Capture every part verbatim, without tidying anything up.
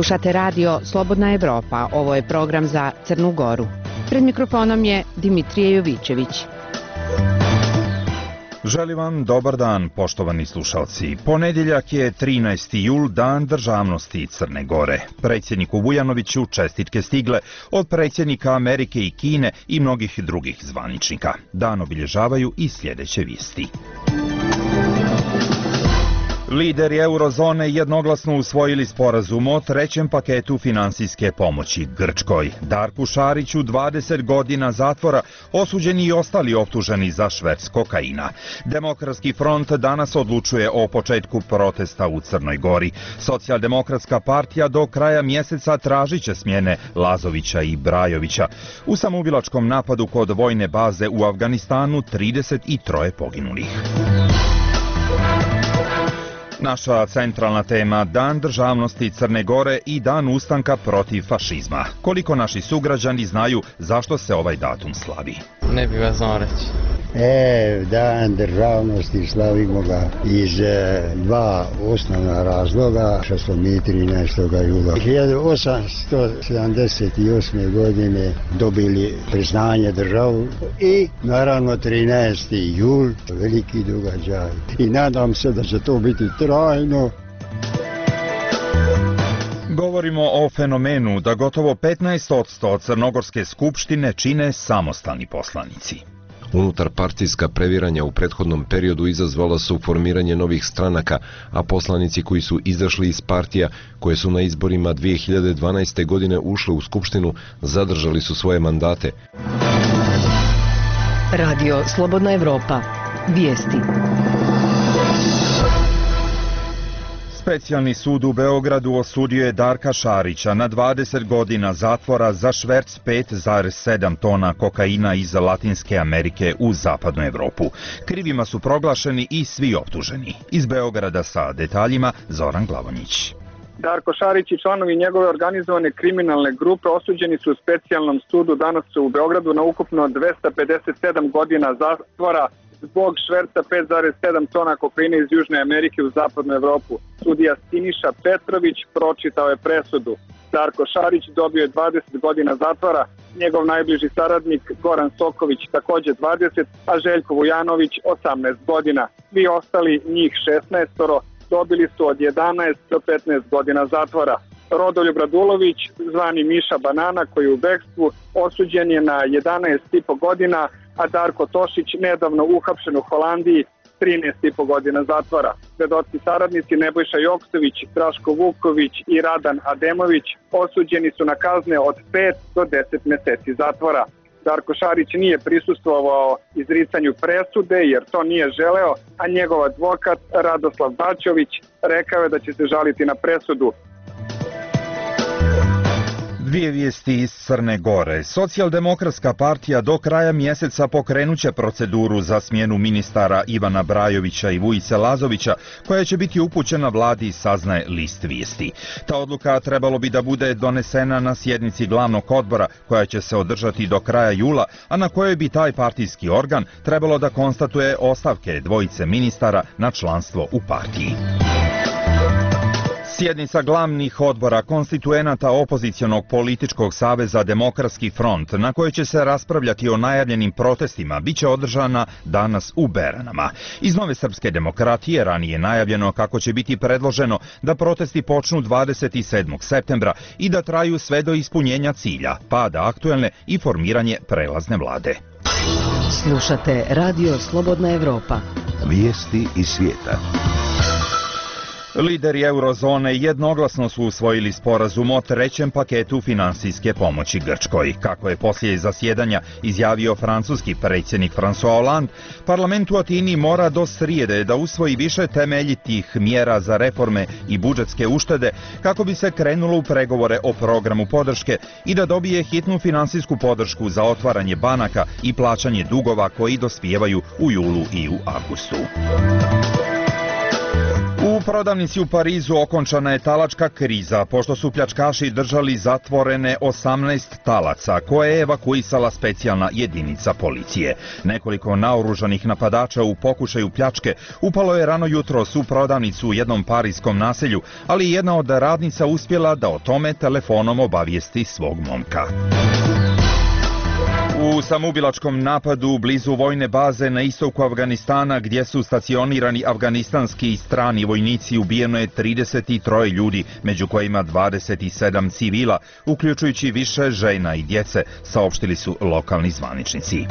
Slušate radio Slobodna Evropa, ovo je program za Crnu Goru. Pred mikrofonom je Dimitrije Jovićević. Želim vam dobar dan, poštovani slušalci. Ponedjeljak je trinaesti jul, dan državnosti Crne Gore. Predsjedniku Vujanoviću čestitke stigle od predsjednika Amerike i Kine i mnogih drugih zvaničnika. Dan obilježavaju i sljedeće vijesti. Lideri eurozone jednoglasno usvojili sporazum o trećem paketu finansijske pomoći Grčkoj. Darku Šariću dvadeset godina zatvora, osuđeni i ostali optuženi za šverc kokaina. Demokratski front danas odlučuje o početku protesta u Crnoj Gori. Socijaldemokratska partija do kraja mjeseca tražit će smjene Lazovića i Brajovića. U samoubilačkom napadu kod vojne baze u Afganistanu trideset tri poginulih. Naša centralna tema, Dan državnosti Crne Gore i Dan ustanka protiv fašizma. Koliko naši sugrađani znaju zašto se ovaj datum slavi? Ne bih vas znao reći. E, Dan državnosti slavimo ga iz e, dva osnovna razloga, što smo mi trinaestog jula hiljadu osamsto sedamdeset osme. godine dobili priznanje državu i naravno trinaesti jul, veliki događaj. I nadam se da će to biti trajno. Govorimo o fenomenu da gotovo petnaest posto Crnogorske skupštine čine samostalni poslanici. Unutarpartijska previranja u prethodnom periodu izazvala su formiranje novih stranaka, a poslanici koji su izašli iz partija koje su na izborima dvije hiljade dvanaeste. godine ušle u skupštinu zadržali su svoje mandate. Radio Slobodna Evropa. Vijesti. Specijalni sud u Beogradu osudio je Darka Šarića na dvadeset godina zatvora za šverc pet zarez sedam tona kokaina iz Latinske Amerike u zapadnu Evropu. Krivima su proglašeni i svi optuženi. Iz Beograda sa detaljima Zoran Glavonjić. Darko Šarić i članovi njegove organizovane kriminalne grupe osuđeni su u specijalnom sudu danas u Beogradu na ukupno dvesta pedeset sedam godina zatvora zbog šverca pet zarez sedam tona kokaina iz Južne Amerike u zapadnu Evropu. Sudija Siniša Petrović pročitao je presudu. Darko Šarić dobio je dvadeset godina zatvora, njegov najbliži saradnik Goran Soković također dvadeset, a Željko Vujanović osamnaest godina. Svi ostali, njih šesnaest, dobili su od jedanaest do petnaest godina zatvora. Rodoljub Radulović, zvani Miša Banana, koji je u bekstvu, osuđen je na jedanaest i po godina, a Darko Tošić, nedavno uhapšen u Holandiji, trinaest i po godina zatvora. Svedoci saradnici Nebojša Joksović, Draško Vuković i Radan Ademović osuđeni su na kazne od pet do deset mjeseci zatvora. Darko Šarić nije prisustvovao izricanju presude jer to nije želeo, a njegov advokat Radoslav Bačović rekao je da će se žaliti na presudu. Dvije vijesti iz Crne Gore. Socijaldemokratska partija do kraja mjeseca pokrenuće proceduru za smjenu ministara Ivana Brajovića i Vujice Lazovića, koja će biti upućena vladi, saznaje list vijesti. Ta odluka trebalo bi da bude donesena na sjednici glavnog odbora, koja će se održati do kraja jula, a na kojoj bi taj partijski organ trebalo da konstatuje ostavke dvojice ministara na članstvo u partiji. Sjednica glavnih odbora konstituenata opozicionog političkog saveza Demokratski front, na kojoj će se raspravljati o najavljenim protestima, bit će održana danas u Beranama. Iz Nove srpske demokratije ranije najavljeno kako će biti predloženo da protesti počnu dvadeset sedmog septembra i da traju sve do ispunjenja cilja, pada aktuelne i formiranje prelazne vlade. Slušate Radio Slobodna Evropa. Vijesti iz svijeta. Lideri eurozone jednoglasno su usvojili sporazum o trećem paketu finansijske pomoći Grčkoj. Kako je poslije zasjedanja izjavio francuski predsjednik François Hollande, parlament u Atini mora do srijede da usvoji više temeljitih mjera za reforme i budžetske uštede kako bi se krenulo u pregovore o programu podrške i da dobije hitnu finansijsku podršku za otvaranje banaka i plaćanje dugova koji dospijevaju u julu i u avgustu. U prodavnici u Parizu okončana je talačka kriza, pošto su pljačkaši držali zatvorene osamnaest talaca, koje je evakuisala specijalna jedinica policije. Nekoliko naoružanih napadača u pokušaju pljačke upalo je rano jutros u prodavnicu u jednom parijskom naselju, ali jedna od radnica uspjela da o tome telefonom obavijesti svog momka. U samoubilačkom napadu blizu vojne baze na istoku Afganistana, gdje su stacionirani afganistanski i strani vojnici, ubijeno je trideset tri ljudi, među kojima dvadeset sedam civila, uključujući više žena i djece, saopštili su lokalni zvaničnici.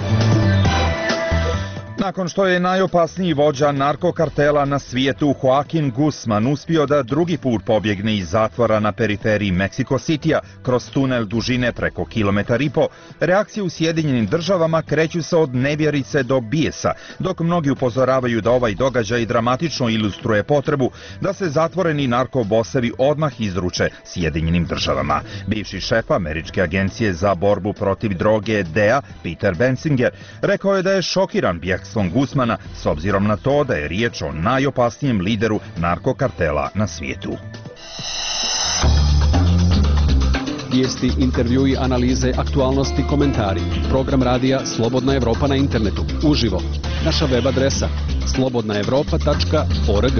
Nakon što je najopasniji vođa narkokartela na svijetu Joaquin Guzman uspio da drugi put pobjegne iz zatvora na periferiji Meksiko Citya kroz tunel dužine preko kilometar i po, reakcije u Sjedinjenim državama kreću se od nevjerice do bijesa, dok mnogi upozoravaju da ovaj događaj dramatično ilustruje potrebu da se zatvoreni narkobosevi odmah izruče Sjedinjenim državama. Bivši šef Američke agencije za borbu protiv droge D E A, Peter Bensinger, rekao je da je šokiran bjegstvom Guzmana s obzirom na to da je riječ o najopasnijem lideru narkokartela na svijetu. Vijesti, intervjui, analize, aktualnosti, komentari. Program radija Slobodna Evropa na internetu. Uživo. Naša web adresa slobodna evropa tačka org.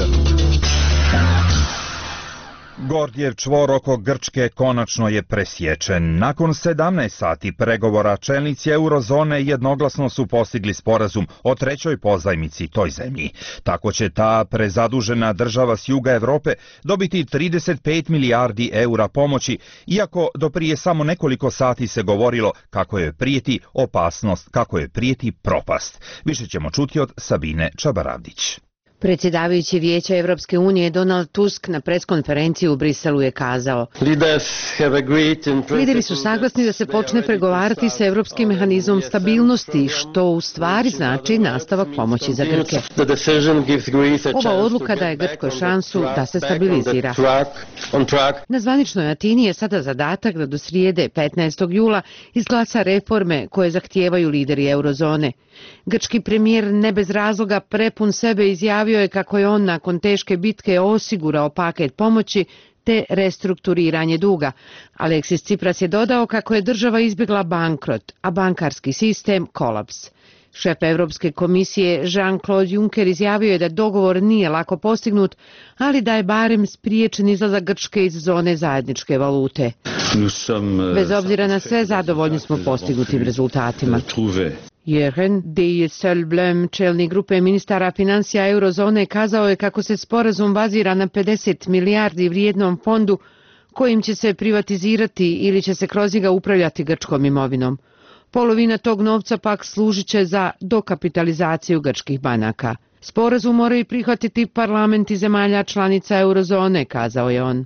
Gordijev čvor oko Grčke konačno je presječen. Nakon sedamnaest sati pregovora čelnici eurozone jednoglasno su postigli sporazum o trećoj pozajmici toj zemlji. Tako će ta prezadužena država s juga Europe dobiti trideset pet milijardi eura pomoći, iako do prije samo nekoliko sati se govorilo kako je prijeti opasnost, kako je prijeti propast. Više ćemo čuti od Sabine Čabaravdić. Predsjedavajući Vijeća Evropske unije Donald Tusk na preskonferenciji u Briselu je kazao: Lideri su saglasni da se počne pregovarati sa Evropskim mehanizmom stabilnosti, što u stvari znači nastavak pomoći za Grke. Ova odluka daje Grčkoj šansu da se stabilizira. Na zvaničnoj Atini je sada zadatak da do srijede petnaestog jula izglasa reforme koje zahtijevaju lideri eurozone. Grčki premijer ne bez razloga prepun sebe izjavio je kako je on nakon teške bitke osigurao paket pomoći te restrukturiranje duga. Aleksis Tsipras je dodao kako je država izbjegla bankrot, a bankarski sistem kolaps. Šef Europske komisije Jean-Claude Juncker izjavio je da dogovor nije lako postignut, ali da je barem spriječen izlazak Grčke iz zone zajedničke valute. Bez obzira na sve, zadovoljni smo postignutim rezultatima. Jürgen Dijsselbloem, čelnik grupe ministara financija eurozone, kazao je kako se sporazum bazira na pedeset milijardi vrijednom fondu kojim će se privatizirati ili će se kroz njega upravljati grčkom imovinom. Polovina tog novca pak služit će za dokapitalizaciju grčkih banaka. Sporazum moraju prihvatiti parlamenti zemalja članica eurozone, kazao je on.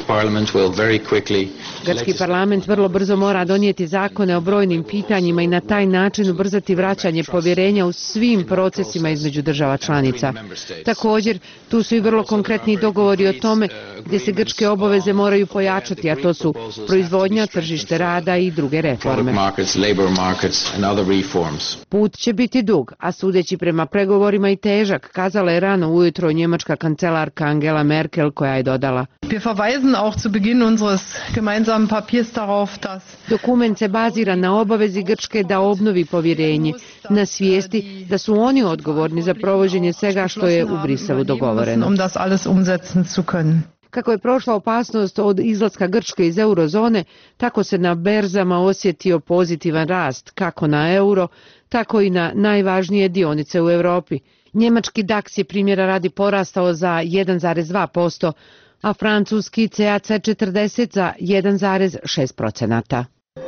Grčki parlament vrlo brzo mora donijeti zakone o brojnim pitanjima i na taj način ubrzati vraćanje povjerenja u svim procesima između država članica. Također, tu su i vrlo konkretni dogovori o tome gdje se grčke obaveze moraju pojačati, a to su proizvodnja, tržište rada i druge reforme. Put će biti dug, a sudeći prema pregovorima i težak, kazala je rano ujutro njemačka kancelarka Angela Merkel, koja je dodala: Dokument se bazira na obavezi Grčke da obnovi povjerenje, na svijesti da su oni odgovorni za provođenje svega što je u Briselu dogovoreno. Kako je prošla opasnost od izlaska Grčke iz eurozone, tako se na berzama osjetio pozitivan rast, kako na euro, tako i na najvažnije dionice u Europi. Njemački DAX je primjera radi porastao za jedan zarez dva posto, a francuski C A C četrdeset za jedan zarez šest posto.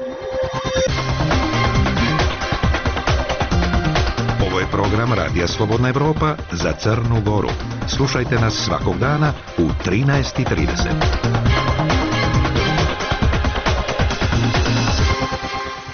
Ovo je program Radija Slobodna Evropa za Crnu Goru. Slušajte nas svakog dana u trinaest i trideset.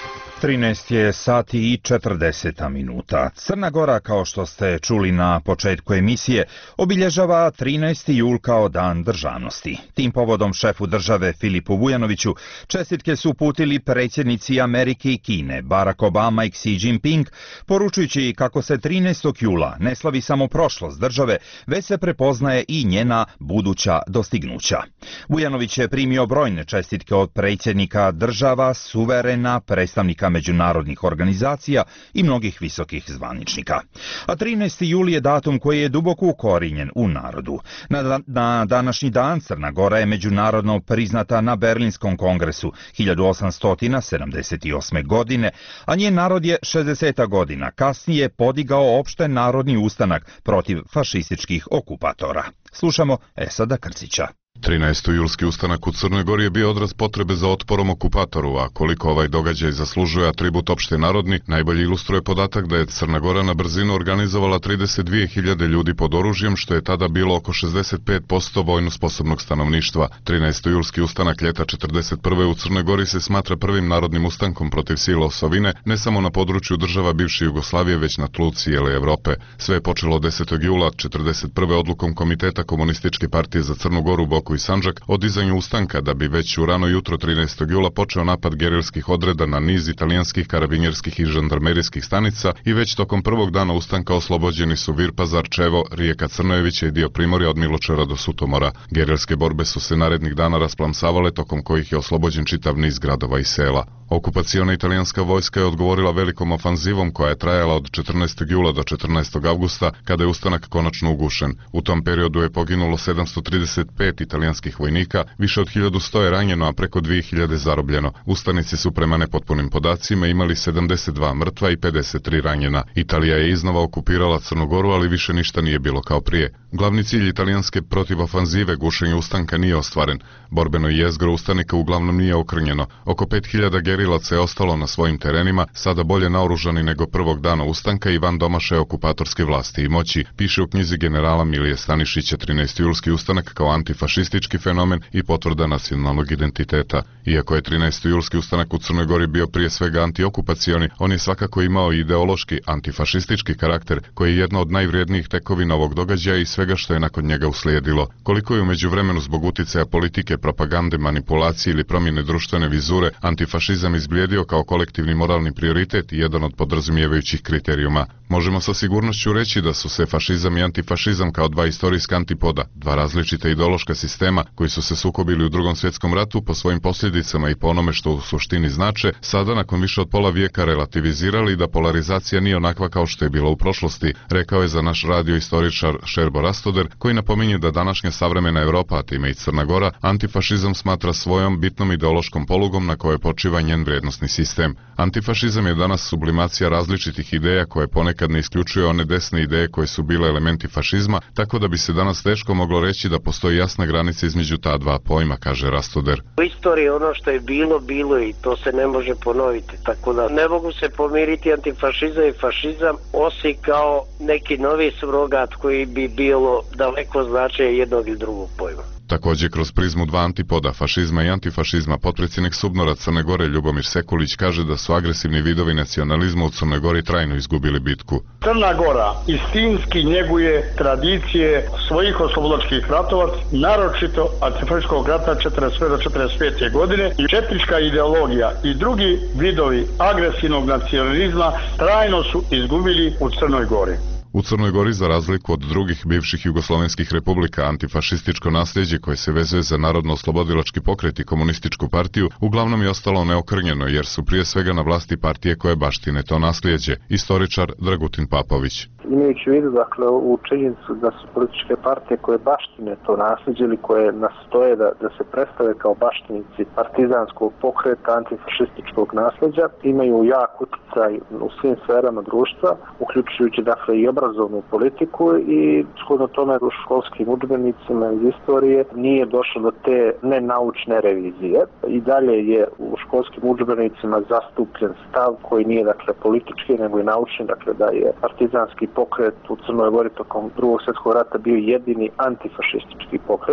trinaest je sati i četrdeset minuta. Crna Gora, kao što ste čuli na početku emisije, obilježava trinaesti jul kao dan državnosti. Tim povodom šefu države Filipu Vujanoviću čestitke su uputili predsjednici Amerike i Kine, Barack Obama i Xi Jinping, poručujući kako se trinaestog jula ne slavi samo prošlost države, već se prepoznaje i njena buduća dostignuća. Vujanović je primio brojne čestitke od predsjednika država, suverena, predstavnika međunarodnih organizacija i mnogih visokih zvaničnika. A trinaesti jul je datum koji je duboko ukorijenjen u narodu. Na, na današnji dan Crna Gora je međunarodno priznata na Berlinskom kongresu hiljadu osamsto sedamdeset osme. godine, a njen narod je šezdeset godina kasnije podigao opšte narodni ustanak protiv fašističkih okupatora. Slušamo Esada Krcića. trinaestojulski ustanak u Crnoj Gori je bio odraz potrebe za otporom okupatoru, a koliko ovaj događaj zaslužuje atribut opšte narodni, najbolje ilustruje podatak da je Crna Gora na brzinu organizovala trideset dvije hiljade ljudi pod oružjem, što je tada bilo oko šezdeset pet posto vojno sposobnog stanovništva. trinaestojulski ustanak ljeta četrdeset prve. u Crnoj Gori se smatra prvim narodnim ustankom protiv sila osovine, ne samo na području država bivše Jugoslavije, već na tlu cijele Evrope. Sve je počelo desetog jula četrdeset prve. odlukom Komiteta Komunističke partije za Crnu Goru, Boku i Sandžak o dizanju ustanka, da bi već u rano jutro trinaestog jula počeo napad gerilskih odreda na niz italijanskih karabinjerskih i žandarmerijskih stanica i već tokom prvog dana ustanka oslobođeni su Virpazar, Čevo, rijeka Crnojevića i dio Primorja od Miločara do Sutomora. Gerilske borbe su se narednih dana rasplamsavale, tokom kojih je oslobođen čitav niz gradova i sela. Okupaciona italijanska vojska je odgovorila velikom ofanzivom koja je trajala od četrnaestog jula do četrnaestog avgusta, kada je ustanak konačno ugušen. U tom periodu je poginulo sedamsto trideset pet italijanskih vojnika, više od hiljadu sto je ranjeno, a preko dvije hiljade zarobljeno. Ustanici su prema nepotpunim podacima imali sedamdeset dva mrtva i pedeset tri ranjena. Italija je iznova okupirala Crnu Goru, ali više ništa nije bilo kao prije. Glavni cilj italijanske protivofanzive, gušenje ustanka, nije ostvaren. Borbeno jezgro ustanika uglavnom nije okrnjeno. Oko pet hiljada gerilaca je ostalo na svojim terenima, sada bolje naoružani nego prvog dana ustanka i van domašaja okupatorske vlasti i moći, piše u knjizi generala Milije Stanišića trinaestojulski ustanak kao antifašistički fenomen i potvrda nacionalnog identiteta. Iako je trinaestojulski ustanak u Crnoj Gori bio prije svega antiokupacioni, on je svakako imao i ideološki antifašistički karakter, koji je jedna od najvrijednijih tekovina ovog događaja i svega što je nakon njega uslijedilo. Koliko je u međuvremenu zbog uticaja politike, propagande, manipulacije ili promjene društvene vizure antifašizam izblijedio kao kolektivni moralni prioritet i jedan od podrazumijevajućih kriterijuma. Možemo sa sigurnošću reći da su se fašizam i antifašizam kao dva istorijska antipoda, dva različita ideološka sistema koji su se sukobili u Drugom svjetskom ratu po svojim posljedicama i po onome što u suštini znače, sada nakon više od pola vijeka relativizirali da polarizacija nije onakva kao što je bila u prošlosti, rekao je za naš radio istoričar Šerbo Rastoder, koji napominje da današnja savremena Evropa, a time i Crna Gora, antifašizam smatra svojom bitnom ideološkom polugom na kojoj počiva njen vrijednosni sistem. Antifašizam je danas sublimacija različitih ideja koje ponekad ne isključuje one desne ideje koje su bile elementi fašizma, tako da bi se danas teško moglo reći da postoji jasna granica između ta dva pojma, kaže Rastoder. U istoriji ono što je bilo, bilo i to se ne može ponoviti, tako da ne mogu se pomiriti antifašizam i fašizam, osim kao neki novi surogat koji bi bilo daleko značaje jednog ili drugog pojma. Također kroz prizmu dva antipoda, fašizma i antifašizma, potpredsjednik SUBNOR-a Crne Gore Ljubomir Sekulić kaže da su agresivni vidovi nacionalizma u Crnoj Gori trajno izgubili bitku. Crna Gora istinski njeguje tradicije svojih oslobodilačkih ratova, naročito antifašističkog rata četrdeset prve do četrdeset pete. godine i četnička ideologija i drugi vidovi agresivnog nacionalizma trajno su izgubili u Crnoj Gori. U Crnoj Gori, za razliku od drugih bivših jugoslovenskih republika, antifašističko nasljeđe koje se vezuje za narodno-oslobodilački pokret i komunističku partiju uglavnom je ostalo neokrnjeno, jer su prije svega na vlasti partije koje baštine to nasljeđe. Istoričar Dragutin Papović. Imajući u vidu, dakle, u činjenicu da su političke partije koje baštine to nasljeđe ili koje nastoje da, da se predstave kao baštinici partizanskog pokreta, antifašističkog nasljeđa, imaju jak utjecaj u svim sferama društva, uključujući dakle i obrazovnu politiku i shodno tome u školskim udžbenicima iz istorije nije došlo do te nenaučne revizije. I dalje je u školskim udžbenicima zastupljen stav koji nije dakle politički nego i naučni, dakle da je partizanski pokret u Crnoj Gori tokom Drugog svjetskog rata bio jedini antifašistički pokret,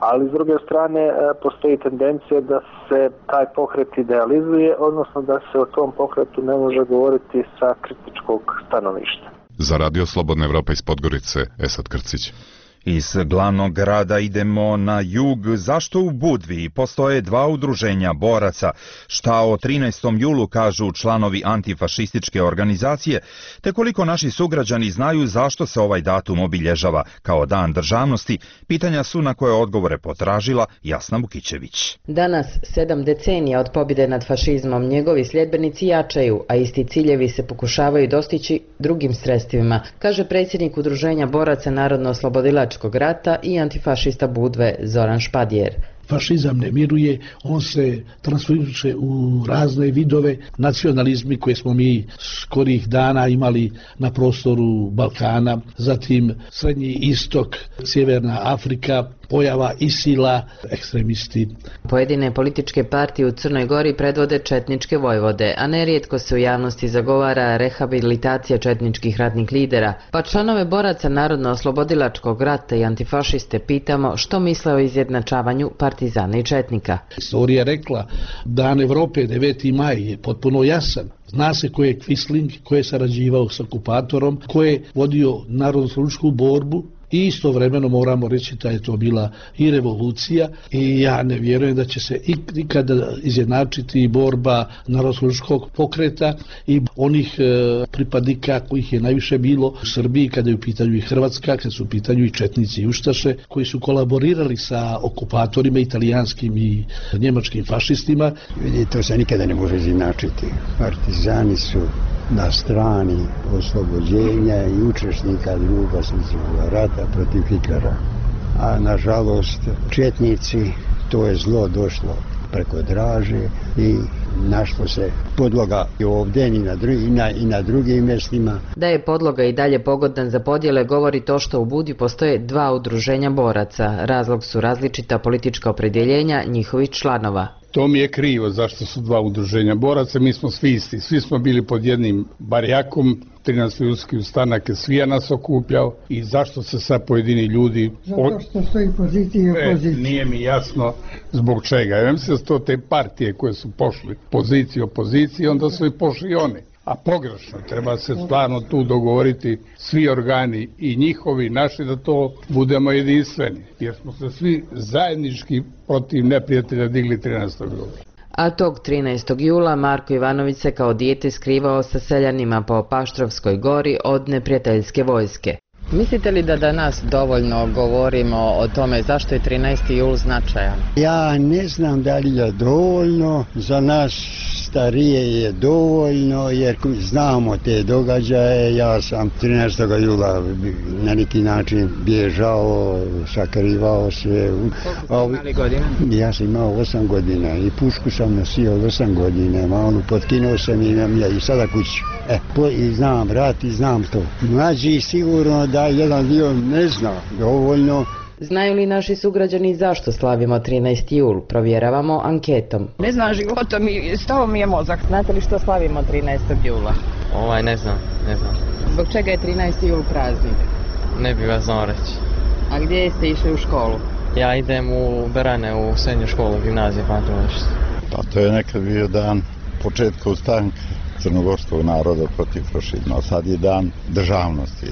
ali s druge strane postoji tendencija da se taj pokret idealizuje, odnosno da se o tom pokretu ne može govoriti sa kritičkog stanovišta. Za Radio Slobodna Evropa iz Podgorice, Esad Krcić. Iz glavnog grada idemo na jug. Zašto u Budvi postoje dva udruženja boraca? Šta o trinaestom julu kažu članovi antifašističke organizacije? Te koliko naši sugrađani znaju zašto se ovaj datum obilježava kao dan državnosti? Pitanja su na koje odgovore potražila Jasna Vukićević. Danas, sedam decenija od pobjede nad fašizmom, njegovi sljedbenici jačaju, a isti ciljevi se pokušavaju dostići drugim sredstvima, kaže predsjednik udruženja boraca Narodno-oslobodilačkog rata i antifašista Budve Zoran Špadjer. Fašizam ne miruje, on se transformiše u razne vidove nacionalizmi koje smo mi skorih dana imali na prostoru Balkana, zatim Srednji istok, Sjeverna Afrika, pojava Isila, ekstremisti. Pojedine političke partije u Crnoj Gori predvode četničke vojvode, a nerijetko se u javnosti zagovara rehabilitacija četničkih ratnih lidera, pa članove boraca Narodno-oslobodilačkog rata i antifašiste pitamo što misle o izjednačavanju partizana i četnika. Istorija je rekla, Dan Evrope, deveti maj, je potpuno jasan. Zna se ko je Quisling, ko je sarađivao s okupatorom, ko je vodio narodno-oslobodilačku borbu. I istovremeno moramo reći da je to bila i revolucija i ja ne vjerujem da će se ikada izjednačiti borba narodno-oslobodilačkog pokreta i onih e, pripadnika kojih je najviše bilo u Srbiji kada je u pitanju i Hrvatska, kada su u pitanju i četnici i ustaše koji su kolaborirali sa okupatorima italijanskim i njemačkim fašistima. Vidite, to se nikada ne može izjednačiti. Partizani su na strani oslobođenja i učesnika Drugog svjetskog rata protiv Hitlera. A nažalost četnici, to je zlo došlo preko Draže i našlo se podloga i ovdje i na, drugi, i, na, i na drugim mjestima. Da je podloga i dalje pogodan za podjele govori to što u Budvi postoje dva udruženja boraca. Razlog su različita politička opredjeljenja njihovih članova. To mi je krivo zašto su dva udruženja boraca, mi smo svi isti, svi smo bili pod jednim barjakom, trinaesti julski ustanak je svija nas okupljao i zašto se sad pojedini ljudi... Zato što stoji pozicija i opozicija. E, nije mi jasno zbog čega. Ja mislim da su to te partije koje su pošli poziciju opoziciji, onda su i pošli oni. A pogrešno, treba se stvarno tu dogovoriti svi organi i njihovi, naši, da to budemo jedinstveni, jer smo se svi zajednički protiv neprijatelja digli trinaestog jula. A tog trinaestog jula Marko Ivanović se kao dijete skrivao sa seljanima po Paštrovskoj gori od neprijateljske vojske. Mislite li da danas dovoljno govorimo o tome zašto je trinaesti jul značajan? Ja ne znam da li je dovoljno, za nas starije je dovoljno jer znamo te događaje. Ja sam trinaestog jula na neki način bježao, sakrivao se. Koliko ste imali godina? Ja sam imao osam godina i pušku sam nosio osam godina, malo potkinuo sam i imam ja i sada kući. E, po, i znam rat i znam to. Mlađi sigurno da jedan dio ne zna dovoljno. Znaju li naši sugrađani zašto slavimo trinaesti jul? Provjeravamo anketom. Ne znam života, mi, stao mi je mozak. Znate li što slavimo trinaestog jula? Ovaj, ne znam, ne znam. Zbog čega je trinaesti jul praznik? Ne bih vas znao reći. A gdje ste išli u školu? Ja idem u Berane, u srednju školu, gimnazije, Pantovišta. Pa to je nekad bio dan početka ustanka crnogorskog naroda protiv fašizma, a sad je dan državnosti.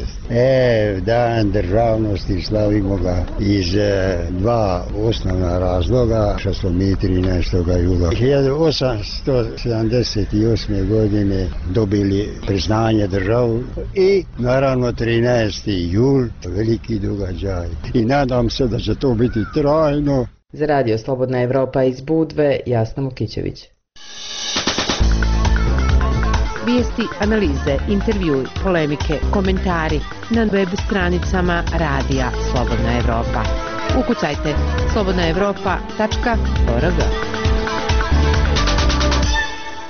E, dan državnosti slavimo ga iz e, dva osnovna razloga, što smo mi trinaestog jula hiljadu osamsto sedamdeset osme. godine dobili priznanje državu i naravno trinaesti jul, veliki događaj. I nadam se da će to biti trajno. Za Radio Slobodna Evropa iz Budve, Jasna Vukićević. Vijesti, analize, intervjui, polemike, komentari na web stranicama Radija Slobodna Evropa. Ukucajte slobodna evropa tačka org.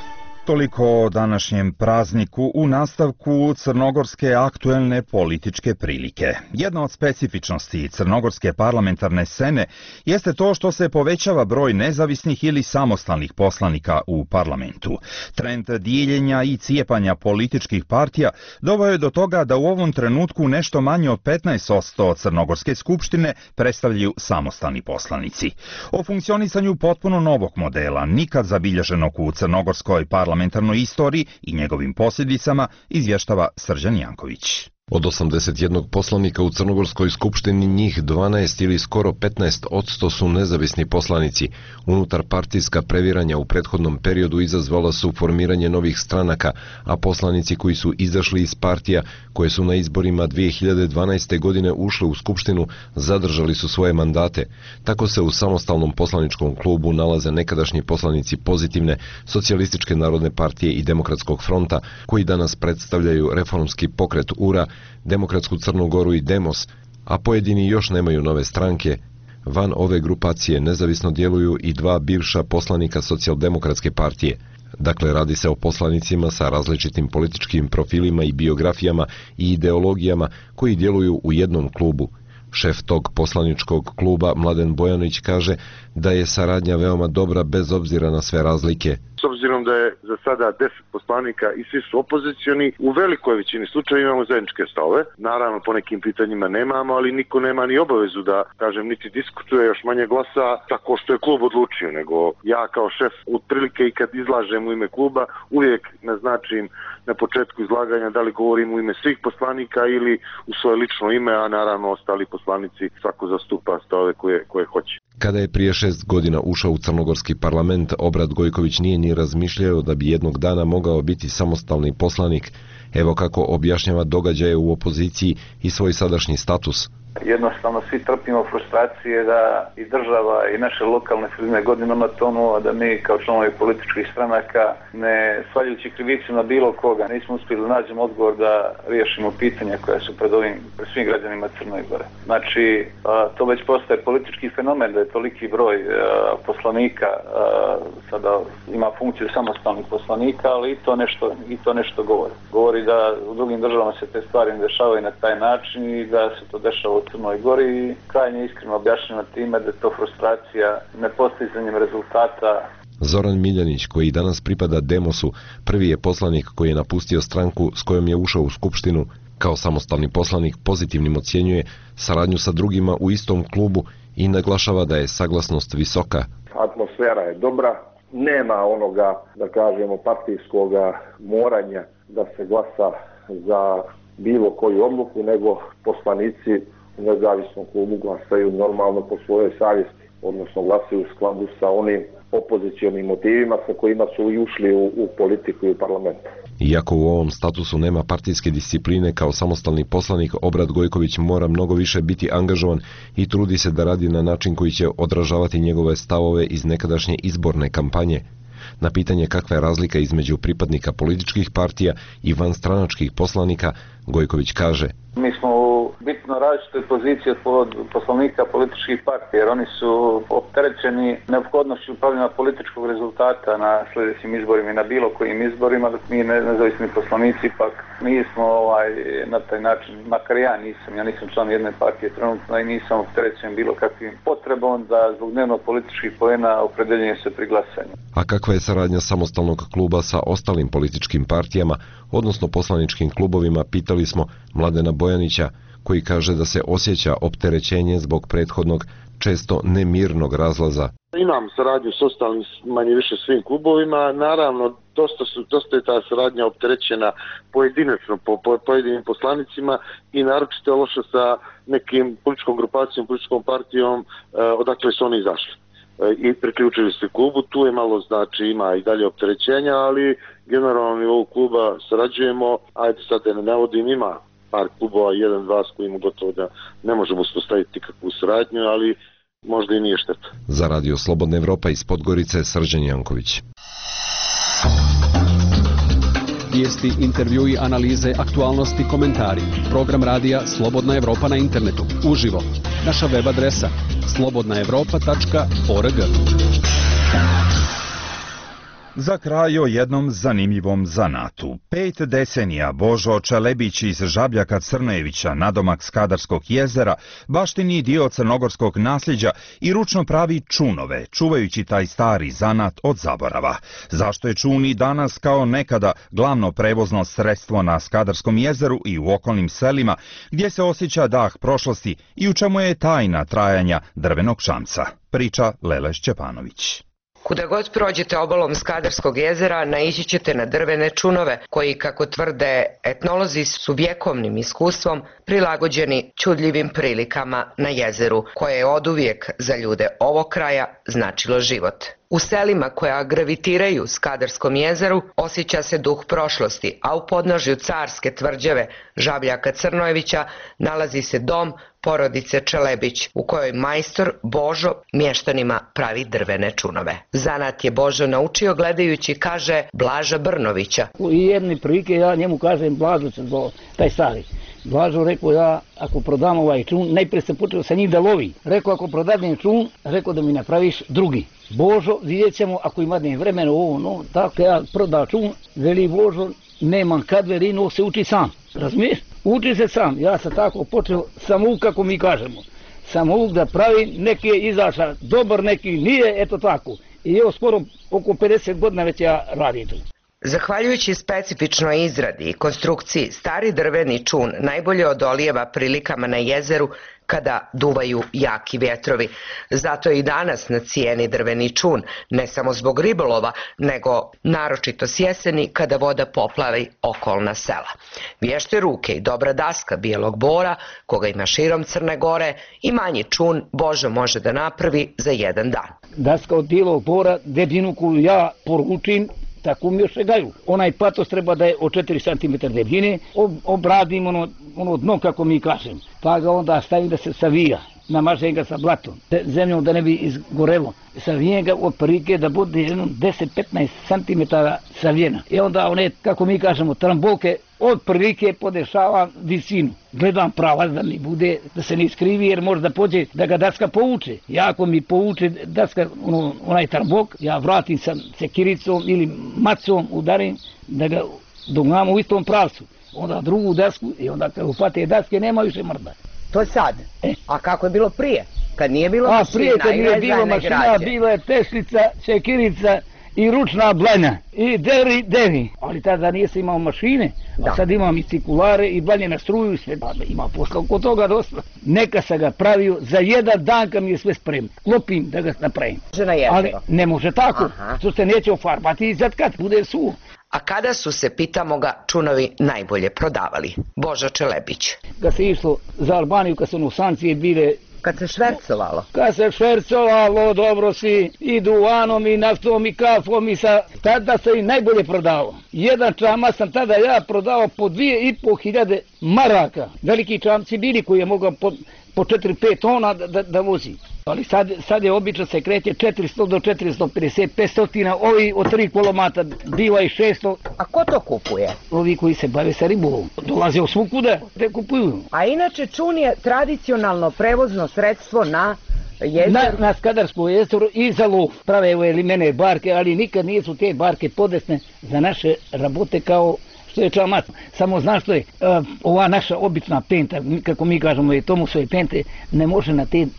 Utoliko o današnjem prazniku u nastavku crnogorske aktuelne političke prilike. Jedna od specifičnosti crnogorske parlamentarne scene jeste to što se povećava broj nezavisnih ili samostalnih poslanika u parlamentu. Trend dijeljenja i cijepanja političkih partija doveo je do toga da u ovom trenutku nešto manje od petnaest posto crnogorske skupštine predstavljaju samostalni poslanici. O funkcionisanju potpuno novog modela, nikad zabilježenog u crnogorskoj parlamentarnoj istoriji i njegovim posljedicama, izvještava Srđan Janković. Od osamdeset jednog poslanika u Crnogorskoj skupštini njih dvanaest ili skoro petnaest posto su nezavisni poslanici. Unutar partijska previranja u prethodnom periodu izazvala su formiranje novih stranaka, a poslanici koji su izašli iz partija koje su na izborima dvije hiljade dvanaeste. godine ušle u skupštinu zadržali su svoje mandate. Tako se u samostalnom poslaničkom klubu nalaze nekadašnji poslanici Pozitivne, Socijalističke narodne partije i Demokratskog fronta, koji danas predstavljaju reformski pokret U R A, Demokratsku Crnu Goru i Demos, a pojedini još nemaju nove stranke. Van ove grupacije nezavisno djeluju i dva bivša poslanika Socijaldemokratske partije. Dakle, radi se o poslanicima sa različitim političkim profilima i biografijama i ideologijama koji djeluju u jednom klubu. Šef tog poslaničkog kluba, Mladen Bojanić, kaže da je saradnja veoma dobra bez obzira na sve razlike. S obzirom da je za sada deset poslanika i svi su opozicioni, u velikoj većini slučajeva imamo zajedničke stavove. Naravno, po nekim pitanjima nemamo, ali niko nema ni obavezu da, kažem, niti diskutuje, još manje glasa tako što je klub odlučio, nego ja kao šef otprilike i kad izlažem u ime kluba uvijek naznačim na početku izlaganja da li govorim u ime svih poslanika ili u svoje lično ime, a naravno ostali poslanici svako zastupa stavove koje, koje hoće. Kada je prije šest godina ušao u crnogorski parlament, Obrad Gojković nije ni razmišljao da bi jednog dana mogao biti samostalni poslanik. Evo kako objašnjava događaje u opoziciji i svoj sadašnji status. Jednostavno svi trpimo frustracije da i država i naše lokalne sredine godinama tonu, a da mi kao članovi političkih stranaka, ne svaljujući krivicu na bilo koga, nismo uspjeli da nađemo odgovor da riješimo pitanja koja su pred ovim, pred svim građanima Crne Gore. Znači, to već postaje politički fenomen da je toliki broj poslanika sada ima funkciju samostalnih poslanika, ali i to nešto, i to nešto govori. Govori da u drugim državama se te stvari ne dešavaju na taj način i da se to dešava u Crnoj Gori i krajnje iskreno objašnjeno time da je to frustracija nepostizanjem rezultata. Zoran Miljanić, koji danas pripada Demosu, prvi je poslanik koji je napustio stranku s kojom je ušao u skupštinu. Kao samostalni poslanik Pozitivnim ocjenjuje saradnju sa drugima u istom klubu i naglašava da je saglasnost visoka. Atmosfera je dobra, nema onoga, da kažemo, partijskog moranja da se glasa za bilo koju odluku, nego poslanici u nezavisnom klubu glasaju normalno po svojoj savjesti, odnosno glasaju u skladu sa onim opozicijonim motivima sa kojima su i ušli u, u politiku i u parlament. Iako u ovom statusu nema partijske discipline, kao samostalni poslanik Obrad Gojković mora mnogo više biti angažovan i trudi se da radi na način koji će odražavati njegove stavove iz nekadašnje izborne kampanje. Na pitanje kakva je razlika između pripadnika političkih partija i vanstranačkih poslanika, Gojković kaže: Mi smo u bitno različitoj poziciji od poslanika političkih partija, jer oni su opterećeni neophodnošću upravljanja političkog rezultata na sljedećim izborima i na bilo kojim izborima, dok mi nezavisni poslanici pak nismo ovaj, na taj način, makar ja nisam, ja nisam član jedne partije trenutno i nisam opterećen bilo kakvim potrebom da zbog dnevno političkih poena opredeljenje se pri glasanju. A kakva je saradnja samostalnog kluba sa ostalim političkim partijama, odnosno poslaničkim klubovima, pitali smo Mladena Bojanića, koji kaže da se osjeća opterećenje zbog prethodnog, često nemirnog razlaza. Imam saradnju s ostalim manje više svim klubovima, naravno dosta, su, dosta je ta saradnja opterećena pojedinačno po, po pojedinim poslanicima i naročito je loše sa nekim političkom grupacijom, političkom partijom eh, odakle su oni izašli i priključili se klubu. Tu je malo, znači, ima i dalje opterećenja, ali generalno nivou kluba sarađujemo, ajde sad da ne navodim, ima par klubova, jedan, dva s kojima gotovo da ne možemo uspostaviti kakvu saradnju, ali možda i nije šteta. Za Radio Slobodna Evropa iz Podgorice, Srđan Janković. Vijesti, intervjui, analize, aktualnosti, komentari. Program radija Slobodna Evropa na internetu. Uživo. Naša web adresa slobodna evropa tačka org. Za kraj o jednom zanimljivom zanatu. Pet decenija Božo Čelebić iz Žabljaka Crnojevića, nadomak Skadarskog jezera, baštini dio crnogorskog nasljeđa i ručno pravi čunove, čuvajući taj stari zanat od zaborava. Zašto je čun i danas kao nekada glavno prevozno sredstvo na Skadarskom jezeru i u okolnim selima, gdje se osjeća dah prošlosti i u čemu je tajna trajanja drvenog šamca? Priča Lela Šćepanović. Kuda god prođete obalom Skadarskog jezera, naići ćete na drvene čunove, koji, kako tvrde etnolozi, su vjekovnim iskustvom prilagođeni čudljivim prilikama na jezeru, koje je oduvijek za ljude ovog kraja značilo život. U selima koja gravitiraju Skadarskom jezeru osjeća se duh prošlosti, a u podnožju carske tvrđave Žabljaka Crnojevića nalazi se dom porodice Čelebić, u kojoj majstor Božo mještanima pravi drvene čunove. Zanat je Božo naučio gledajući, kaže, Blaža Brnovića. U jedne prilike ja njemu kažem, Blažo se zvao, taj stari. Blažo rekao, ja ako prodam ovaj čun, najprije sam počeo sa njih da lovi. Rekao, ako prodadem čun, rekao da mi napraviš drugi. Božo, vidjet ćemo ako imadnem vremena ovo, no, tako ja prodao čun, veli Božo, nemam kad verino, se uči sam. Razumiješ? Uči se sam. Ja sam tako počeo samouk, kako mi kažemo. Samouk da pravi, neki je izašao dobar, neki nije, eto tako. I evo skoro oko pedeset godina već ja radim tu. Zahvaljujući specifičnoj izradi i konstrukciji, stari drveni čun najbolje odolijeva prilikama na jezeru kada duvaju jaki vjetrovi. Zato je i danas na cijeni drveni čun, ne samo zbog ribolova, nego naročito s jeseni kada voda poplavi okolna sela. Vješte ruke i dobra daska bijelog bora, koga ima širom Crne Gore, i manji čun Božo može da napravi za jedan dan. Daska od bijelog bora, debljinu koju ja poručim, tako mi još gaju. Onaj patos treba da je od četiri centimetra debljine, ob, obradim ono, ono dno, kako mi kažem, pa ga onda stavim da se savija, namažem ga sa blatom, zemljom da ne bi izgorelo, savijem ga od prilike da bude deset do petnaest centimetara savijena. I onda one, kako mi kažemo, trambolke od prilike podešavam visinu. Gledam pravac da mi bude, da se ne iskrivi, jer možda pođe da ga daska povuče. Ja ako mi povuče daska, ono, onaj trambok, ja vratim sa sekiricom ili macom udarim da ga dognamo u istom pravcu. Onda drugu dasku i onda kad upate daske nema više mrda. To sad? E. A kako je bilo prije? Kad nije bilo A, mašina prije kad nije bilo mašina, građe. Bila je tešlica, sekirica i ručna blanja i deri, devi. Ali tada nije se imao mašine, da. A sad imam i cikulare i blanje na struju i sve. Ima posla oko toga dosta. Neka sam ga pravio za jedan dan kad mi je sve spremno. Klopim da ga napravim. Ali ne može tako, što se neće ofarbati i zad kad bude suvo. A kada su se, pitamo ga, čunovi najbolje prodavali? Božo Čelebić. Kad se išlo za Albaniju, kad su ono sankcije bile... Kad se švercovalo? Kad se švercovalo, dobro, svi i duvanom, i naftom, i kafom, i sa... Tada se i najbolje prodavao. Jedan čamac sam tada ja prodao po dvije i po hiljade maraka. Veliki čamci bili koji je mogao po, po četiri pet tona da, da, da vozi. Ali sad, sad je obično se kreće četiristo do četiristo pedeset, petsto, ovi od tri kolomata biva i šesto. A ko to kupuje? Ovi koji se bave sa ribolovom. Dolaze u svukuda, te kupuju. A inače čun je tradicionalno prevozno sredstvo na jezeru? Na, na Skadarsko jezero i za lov. Prave ove limene barke, ali nikad nisu te barke podesne za naše rabote kao što je čamac. Samo znaš što je, uh, ova naša obična penta, kako mi kažemo je Tomusove pente, ne može na te e,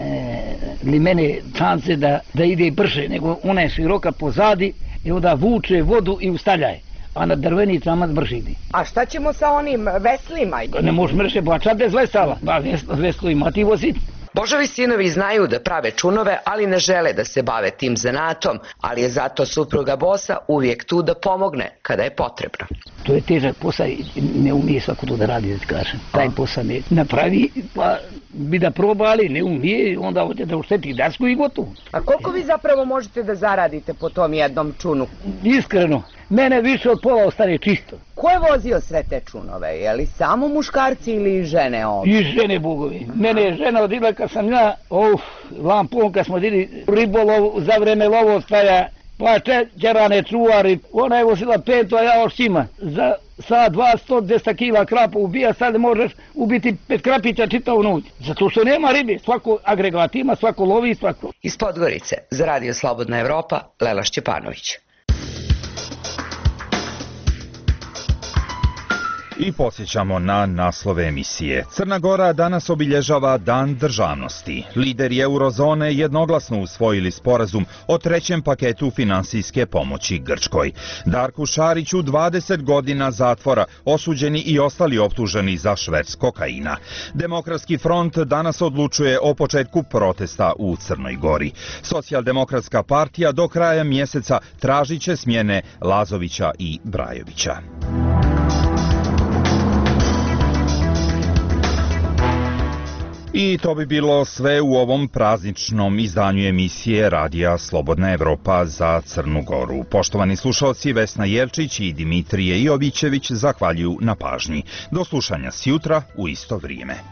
limene čance da, da ide brže, nego ona je široka pozadi i onda vuče vodu i ustaljaje. A na drveni čamac brže ide. A šta ćemo sa onim veslima? Ne može mrše bačati bez vesala. Ba, veslo ima ti voziti. Božovi sinovi znaju da prave čunove, ali ne žele da se bave tim zanatom, ali je zato supruga Bosa uvijek tu da pomogne kada je potrebno. To je težak posao i ne umije svako to da radi, da ti kažem. Taj posao ne napravi, pa bi da proba, ali ne umije, onda hoće da ušteti dasku i gotovo. A koliko vi zapravo možete da zaradite po tom jednom čunu? Iskreno, mene više od pola ostane čisto. Ko je vozio sve te čunove? Je li samo muškarci ili žene ovdje? I žene, bogovi. Mene je žena odila kad sam ja, uf, lampom kad smo dili ribolov za vreme lovostaja, pa čećerane čuvari, ona je vozila peto, a ja ošćima. Za sa dvasto deset kila krapa ubija, sad možeš ubiti pet krapića čitavu noć. Zato što nema ribe, svako agregat ima, svako lovi, svako. Iz Podgorice, za Radio Slobodna Evropa, Lela Šćepanović. I podsjećamo na naslove emisije. Crna Gora danas obilježava Dan državnosti. Lideri eurozone jednoglasno usvojili sporazum o trećem paketu finansijske pomoći Grčkoj. Darku Šariću dvadeset godina zatvora, osuđeni i ostali optuženi za šverc kokaina. Demokratski front danas odlučuje o početku protesta u Crnoj Gori. Socijaldemokratska partija do kraja mjeseca tražit će smjene Lazovića i Brajovića. I to bi bilo sve u ovom prazničnom izdanju emisije Radija Slobodna Evropa za Crnu Goru. Poštovani slušalci, Vesna Jelčić i Dimitrije Jovićević zahvaljuju na pažnji. Do slušanja sjutra u isto vrijeme.